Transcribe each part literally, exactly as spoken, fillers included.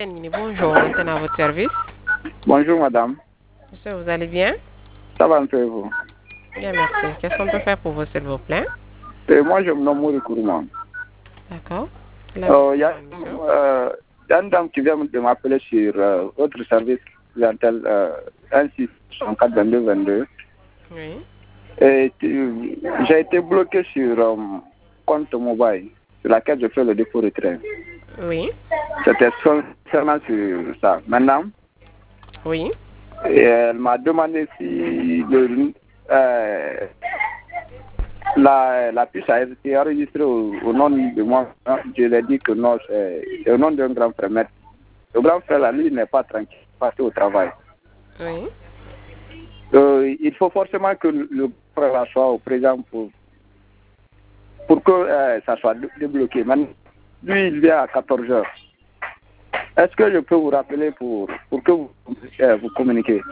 Bonjour, maintenant à votre service. Bonjour madame. Monsieur, vous allez bien? Ça va un peu vous? Bien, merci. Qu'est-ce qu'on peut faire pour vous, s'il vous plaît? Et moi, je me nomme Mouri Kourouman. D'accord. Il euh, y, euh, y a une dame qui vient de m'appeler sur euh, votre service clientèle euh, un six soixante-quatre vingt-deux vingt-deux. Oui. Et euh, j'ai été bloqué sur euh, compte mobile sur laquelle je fais le dépôt retrait. Oui. C'était seulement sur ça. Maintenant, oui. Et elle m'a demandé si le, euh, la, la puce a été enregistrée au, au nom de moi. Je lui ai dit que non, c'est au nom d'un grand frère. Mais le grand frère, là, lui, n'est pas tranquille, passé au travail. Oui. Euh, il faut forcément que le frère là soit au présent pour, pour que euh, ça soit débloqué. Maintenant, lui, il vient à quatorze heures. Est-ce que je peux vous rappeler pour, pour que vous, euh, vous communiquiez?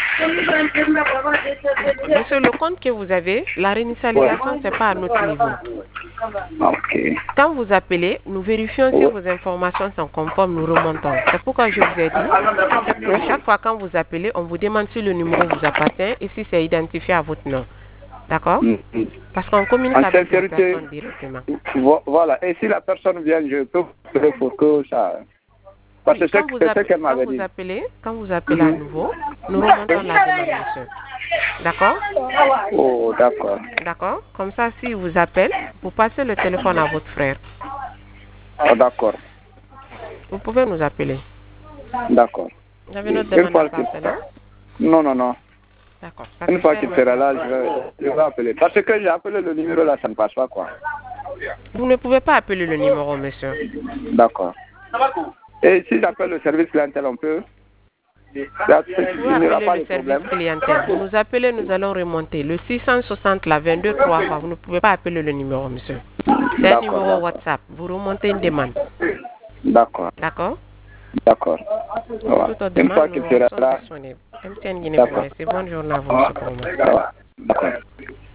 Monsieur, le compte que vous avez, la réinitialisation, ce n'est pas à notre niveau. Okay. Quand vous appelez, nous vérifions si vos informations sont conformes, nous remontons. C'est pourquoi je vous ai dit, à chaque fois quand vous appelez, on vous demande si le numéro vous appartient et si c'est identifié à votre nom. D'accord? Mm-hmm. Parce qu'on communique en avec la personne directement. Voilà. Et si la personne vient, je peux vous pour que ça... Parce que oui, c'est ce qu'elle m'avait dit. Appelez, quand vous appelez mm-hmm. à nouveau, nous remontons la demande, monsieur. D'accord? Oh, d'accord. D'accord? Comme ça, s'il vous appelle, vous passez le téléphone à votre frère. Oh, d'accord. Vous pouvez nous appeler. D'accord. Vous avez notre demande à passer, non? Non, non, non. D'accord. Une fois qu'il sera là, je vais, je vais appeler. Parce que j'ai appelé le numéro là, ça ne passe pas, quoi. Vous ne pouvez pas appeler le numéro, monsieur. D'accord. Et si j'appelle le service clientèle, on peut? Vous appeler le service clientèle. Vous nous appelez, nous allons remonter. Le six cent soixante, la vingt-deux, trois fois. Vous ne pouvez pas appeler le numéro, monsieur. C'est un numéro WhatsApp. Vous remontez une demande. D'accord. D'accord? D'accord. Toute une fois qu'il sera là. C'est bonne journée à vous, monsieur. D'accord.